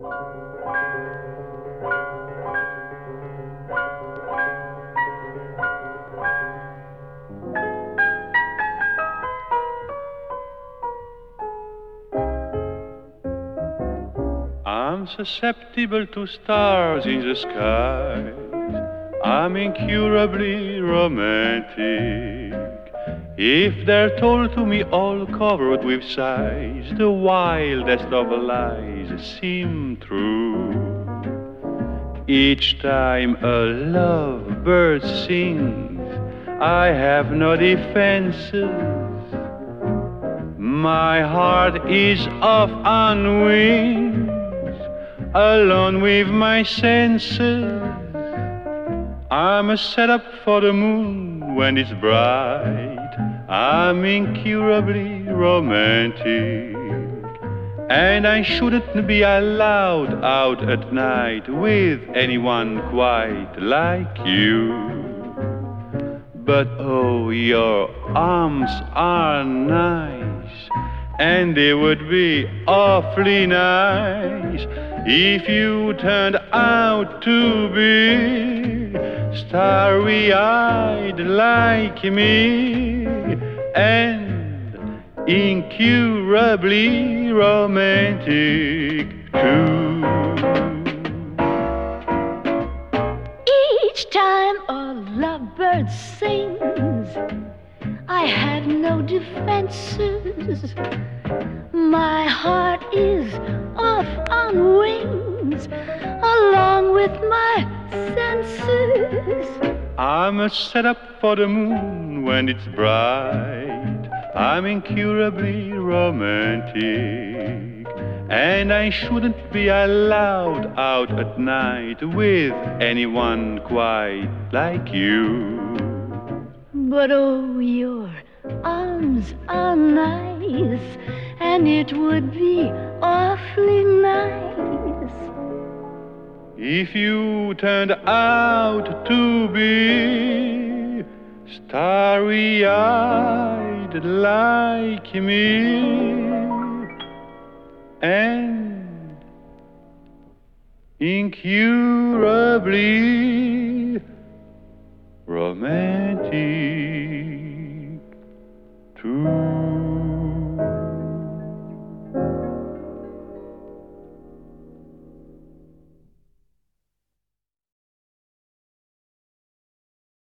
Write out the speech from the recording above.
I'm susceptible to stars in the skies. I'm incurably romantic. If they're told to me all covered with sighs, the wildest of lies seem true. Each time a lovebird sings, I have no defenses. My heart is off on wings, alone with my senses. I'm a setup for the moon when it's bright. I'm incurably romantic, and I shouldn't be allowed out at night with anyone quite like you. But oh, your arms are nice, and they would be awfully nice if you turned out to be starry-eyed like me and incurably romantic too. Each time a lovebird sings, I have no defenses. My heart is off on wings, along with my senses. I'm a setup for the moon when it's bright. I'm incurably romantic, and I shouldn't be allowed out at night with anyone quite like you. But oh, your arms are nice, and it would be awfully nice if you turned out to be starry-eyed like me and incurably romantic.